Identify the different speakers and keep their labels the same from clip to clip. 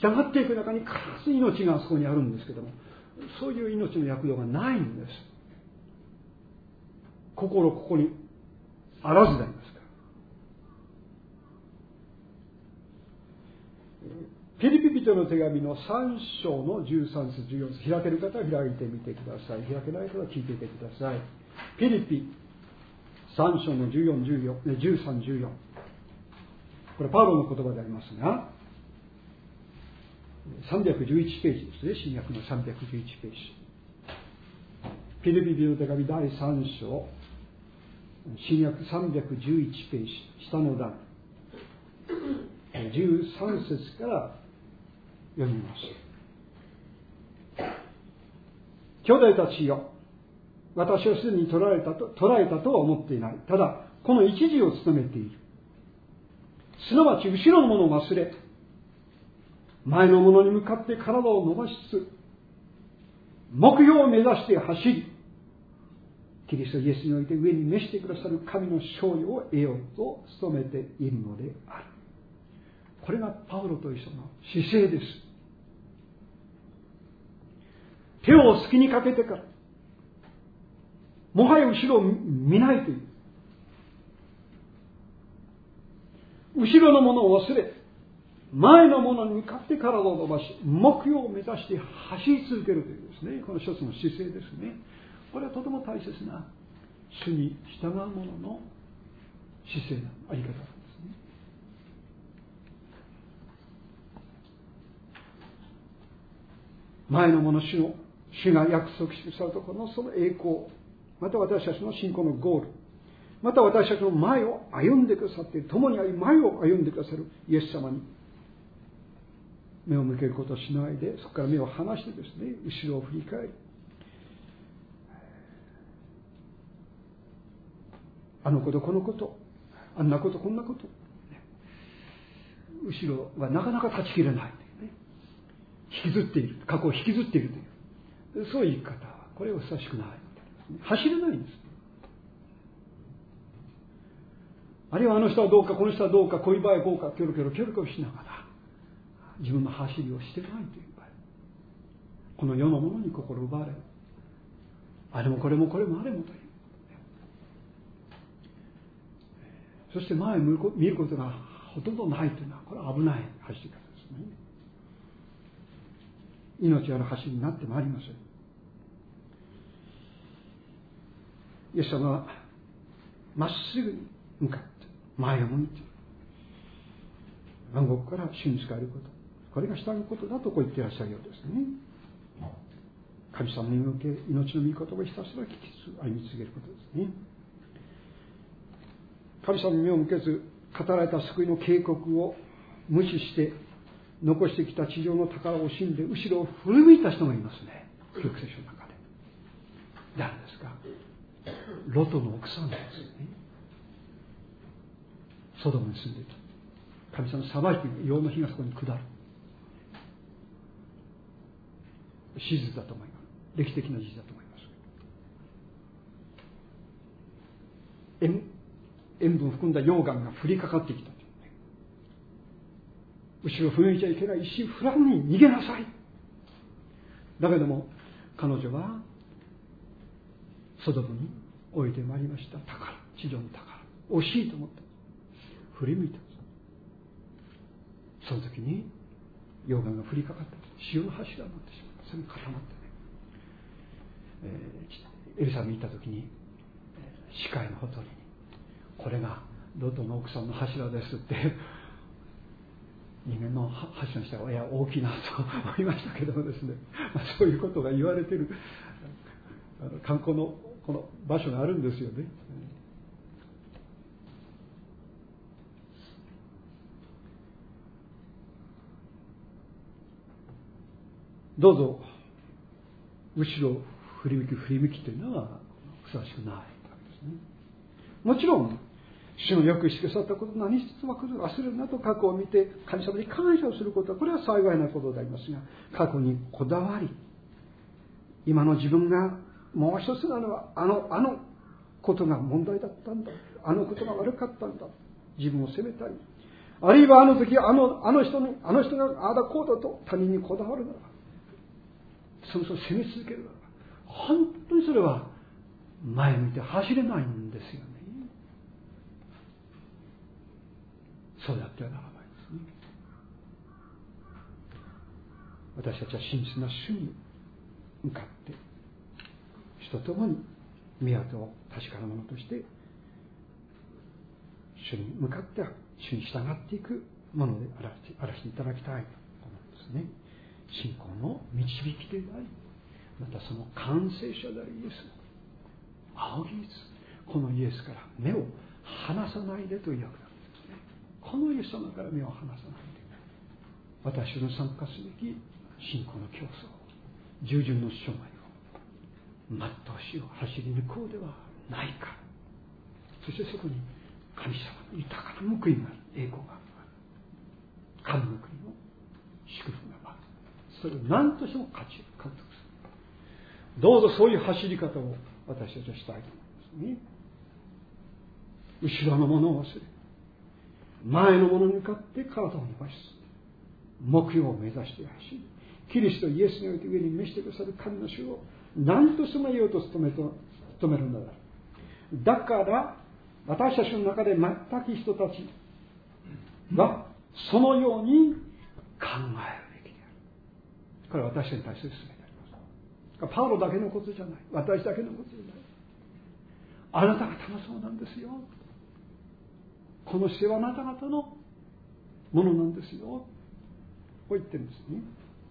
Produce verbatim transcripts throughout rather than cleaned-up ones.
Speaker 1: 従っていく中に必ず命がそこにあるんですけども、そういう命の躍動がないんです。心ここにあらずでありますから。ピリピ人の手紙のさん章のじゅうさん節じゅうよん節、開ける方は開いてみてください。開けない方は聞いていてください。ピリピさん章のじゅうよん、じゅうよん、じゅうさん、じゅうよん、これパウロの言葉でありますが、さんびゃくじゅういちページですね。新約のさんびゃくじゅういちページ。ピリピ人の手紙だいさん章、新約さんびゃくじゅういちページ、下の段、じゅうさん節から読みます。兄弟たちよ、私はすでに捕らえたと、捕らえたとは思っていない。ただ、この一時を務めている。すなわち、後ろのものを忘れ、前のものに向かって体を伸ばしつつ、目標を目指して走り、キリストイエスにおいて上に召してくださる神の勝利を得ようと努めているのである。これがパウロと一緒の姿勢です。手を隙にかけてから、もはや後ろを見ないという。後ろのものを忘れ、前のものに向かって体を伸ばし、目標を目指して走り続けるというですね、この一つの姿勢ですね。これはとても大切な主に従う者の姿勢のあり方なんですね。前のもの主の主が約束してくださるところのその栄光、また私たちの信仰のゴール、また私たちの前を歩んでくださっている、共に歩み前を歩んでくださるイエス様に目を向けることをしないで、そこから目を離してですね、後ろを振り返り、あのことこのこと、あんなことこんなこと、後ろはなかなか断ち切れない、引きずっている、過去を引きずっているという、そういう生き方はこれはふさわしくない。走れないんです。あるいはあの人はどうか、この人はどうか、恋バエこうか、キョロキョロキョロキョロしながら自分の走りをしてないという場合、この世のものに心奪われる、あれもこれもこれもあれもという、そして前を見ることがほとんどないというのは、これは危ない走り方ですね。命ある走りになってまいりません。イエス様はまっすぐに向かって前を向いて、万国から主に仕えること、これが従うことだとこう言っていらっしゃるようですね。神様に向け命の御言葉をひたすら聞きつつ歩み続けることですね。神様に目を向けず語られた救いの警告を無視して残してきた地上の宝を惜しんで後ろを振り向いた人がいますね。旧約聖書の中で。誰ですか？ロトの奥さんですね。ソドムに住んでいた。神様裁きの陽の火がそこに下る。史実だと思います。歴史的な事実だと思います。塩塩分を含んだ溶岩が降りかかってきたというね。後ろを振り向いちゃいけない、一心不乱に逃げなさい。だけども彼女はソドムに置いてまいりました。宝、地上の宝、惜しいと思った。振り向いた。その時に溶岩が降りかかった。潮の柱になってしまった。それに固まってね、えー、エリサに行った時に死海のほとりに、これがロトの奥さんの柱ですって人間の柱にしたら、いや大きいなと思いましたけどもですね、まあ、そういうことが言われているあの観光のこの場所があるんですよね。どうぞ後ろ振り向き振り向きというのはふさわしくないわけですね。もちろん主のよくしてくださったこと、何一つ忘れるなと過去を見て神様に感謝をすることは、これは幸いなことでありますが、過去にこだわり、今の自分がもう一つなのはあのあのことが問題だったんだ、あのことが悪かったんだ、自分を責めたり、 あるいはあの時あのあの人にあの人がああだこうだと他人にこだわるならば、その人を責め続けるならば、本当にそれは前向いて走れないんですよね。そうやってはならないですね。私たちは真実な主に向かって主と共に御業を確かなものとして主に向かって主に従っていくものであらせていただきたいと思うんですね。信仰の導き手であり、またその完成者であるイエス、仰ぎつこのイエスから目を離さないでという訳なんですね。このイエス様から目を離さないで、私の参加すべき信仰の競争、従順の生涯を全うしよう、走り抜こうではないか。そしてそこに神様の豊かな報いがある、栄光がある、神の国の祝福がある。それを何としても勝ち獲得する。どうぞそういう走り方を私たちはしたいと思いますね。後ろのものを忘れ、前のものに向かって体を伸ばし、目標を目指して走り、キリストイエスにおいて上に召してくださる神の主を何としても得ようと努めと努めるのだ。だから私たちの中で全く人たちはそのように考えるべきである。これは私たちに対する勧めであります。パウロだけのことじゃない。私だけのことじゃない。あなた方もそうなんですよ。この姿勢はあなた方のものなんですよ。こう言ってるんですね。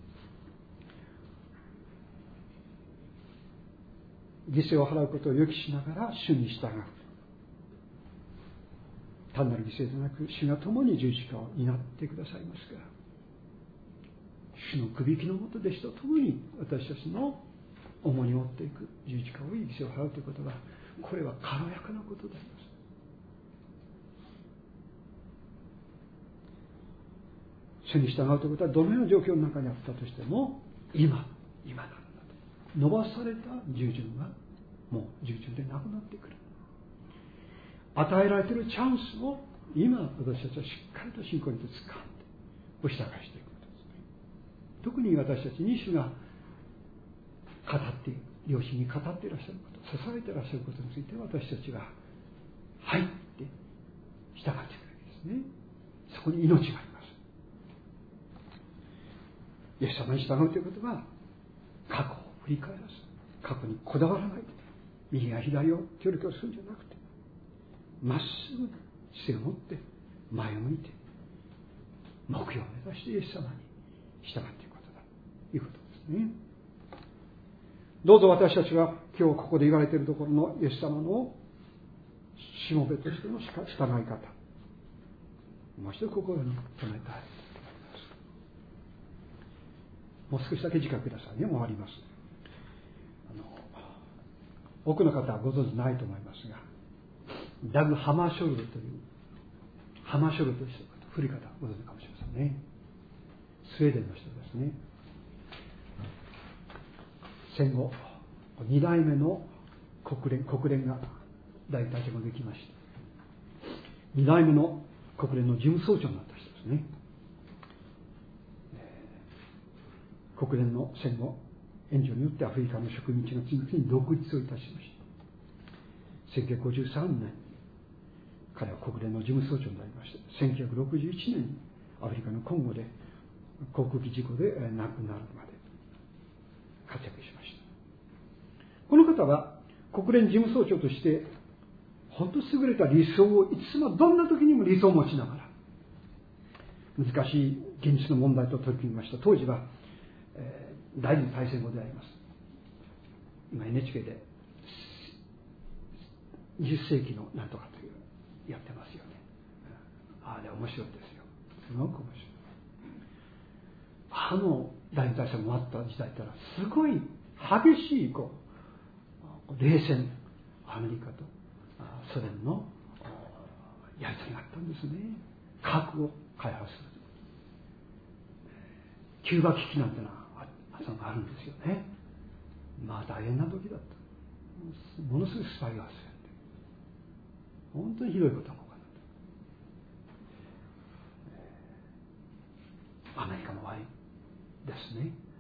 Speaker 1: 犠牲を払うことを予期しながら主に従う。単なる犠牲でなく、主が共に十字架を担ってくださいますから、主のくびきのもと弟子と共に私たちの重荷を負っていく、十字架を犠牲を払うということは、これは軽やかなことであります。主に従うということは、どのような状況の中にあったとしても、今、今なんだと。伸ばされた従順がもう従順でなくなってくる。与えられているチャンスを今私たちはしっかりと信仰にと掴んでお従いしていくことですね。特に私たちに主が語っている、両親に語っていらっしゃること、支えていらっしゃることについて私たちが入って従っていくわけですね。そこに命があります。イエス様に従うということは、過去を振り返らず、過去にこだわらないで、右や左を協力をするんじゃなくて、まっすぐ姿勢を持って前を向いて目標を目指してイエス様に従っていくことだということですね。どうぞ私たちは今日ここで言われているところのイエス様のしもべとしての従い方、もう一度心に留めたいと思います。もう少しだけ時間くださいね。もう終わります。あの多くの方はご存知ないと思いますが、ダグ・ハマーショルドというハマーショルドという人、古い方ご存知かもしれませんね。スウェーデンの人ですね。戦後に代目の国連国連が大体もできました。に代目の国連の事務総長になった人ですね。国連の戦後援助によってアフリカの植民地が次々に独立をいたしました。せんきゅうひゃくごじゅうさんねん彼は国連の事務総長になりました。せんきゅうひゃくろくじゅういちねんにアフリカのコンゴで航空機事故で亡くなるまで活躍しました。この方は国連事務総長として本当に優れた理想をいつもどんな時にも理想を持ちながら難しい現実の問題と取り組みました。当時は、えー、第二次大戦後であります。今 エヌエイチケー でにじゅっせいきのなんとかというやってますよね。あれ面白いですよ。すごく面白い。あの第二次大戦もあった時代ってのはすごい激しいこう冷戦、アメリカとソ連のやり取りがあったんですね。核を開発する。キューバ危機なんてのはあるんですよね。まあ大変な時だった。ものすごいスパイが発生。本当にひどいことが起こった。 アメリカの終わりですね。